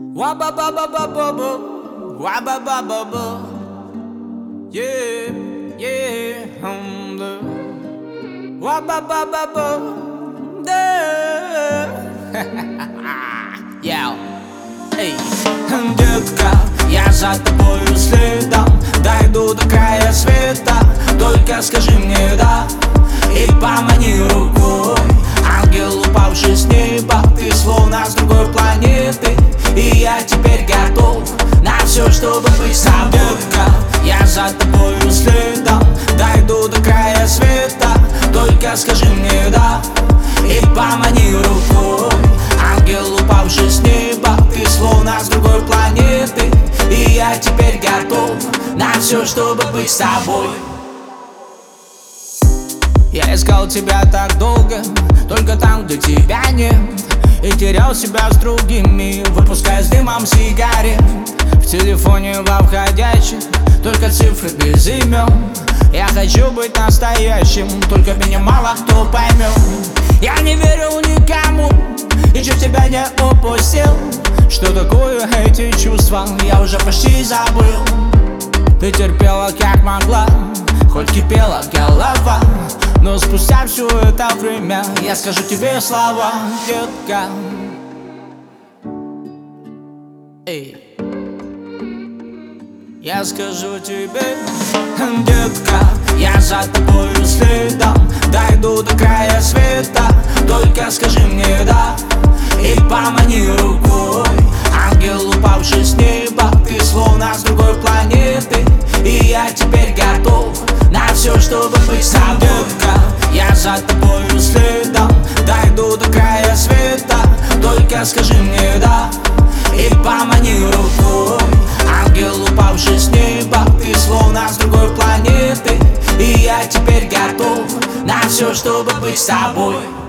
Wa-ba-ba-ba-ba-ba-ba, wa-ba-ba-ba-ba. Yeah, yeah, wa-ba-ba-ba-ba, yeah. Яу, эй. Детка, я за тобою следом, дойду до края света. Только скажи мне да и помани рукой. Ангел, упавший с неба, ты словно с другой планеты. И я теперь готов на все, чтобы быть с тобой. Детка, я за тобою следом, дойду до края света. Только скажи мне да и помани рукой. Ангел, упавший с неба, ты словно с другой планеты. И я теперь готов на все, чтобы быть с тобой. Я искал тебя так долго, только там, где тебя нет. И терял себя с другими, выпуская с дымом сигарет. В телефоне во входящих только цифры без имен. Я хочу быть настоящим, только меня мало кто поймет. Я не верю никому и чуть тебя не упустил. Что такое эти чувства, я уже почти забыл. Ты терпела как могла, хоть кипела голова. Но спустя все это время я скажу тебе слова, детка. Эй. Я скажу тебе, детка, я за тобою следом, дойду до края света. Только скажи мне да и помани рукой. Ангел, упавший с неба, ты словно с другой планеты. И я теперь готов на все, чтобы быть с тобой. Детка, я за тобою следом, дойду до края света. Только скажи мне да и помани рукой. Ангел, упавший с неба, ты словно с другой планеты. И я теперь готов на все, чтобы быть с тобой.